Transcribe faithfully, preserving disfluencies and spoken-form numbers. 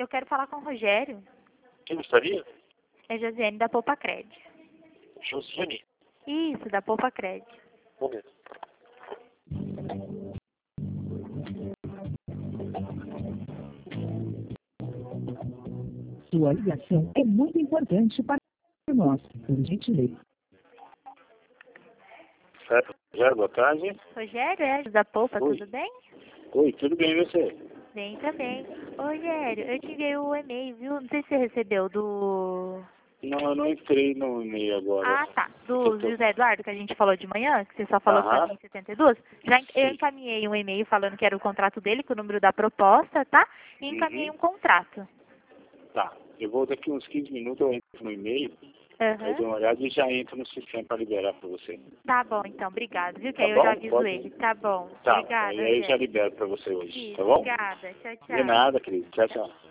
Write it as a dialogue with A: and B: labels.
A: quero falar com o Rogério.
B: Quem gostaria?
A: É Josiane da Poupa Cred.
B: Josiane.
A: Isso, da Poupa Cred.
B: Momento.
C: Sua ligação é muito importante para nós, por gentileza.
B: Certo. Rogério, boa tarde.
A: Rogério, é da Poupa,
B: Oi.
A: tudo bem?
B: Oi, tudo bem e você?
A: Bem também. Ô, Rogério, eu te enviei o e-mail, viu? Não sei se você recebeu do...
B: Não, eu não entrei no e-mail agora.
A: Ah, tá. Do
B: Eu tô-
A: José Eduardo, que a gente falou de manhã, que você só falou
B: Aham.
A: pra mim em setenta e dois. Já en- eu
B: Sim.
A: encaminhei um e-mail falando que era o contrato dele, com o número da proposta, tá? E encaminhei
B: Uhum.
A: um contrato.
B: Tá. Eu vou daqui uns quinze minutos, eu entro no e-mail, aí
A: Aham.
B: dou uma olhada e já entro no sistema para liberar para você.
A: Tá bom, então. Obrigada, viu? Que
B: Tá
A: aí eu
B: bom?
A: já aviso
B: Pode?
A: ele. Tá bom.
B: Tá.
A: Obrigada,
B: Aí eu já
A: Rogério.
B: libero para você hoje,
A: Isso,
B: tá bom?
A: obrigada. Tchau, tchau.
B: De nada, querido. Tchau, tchau.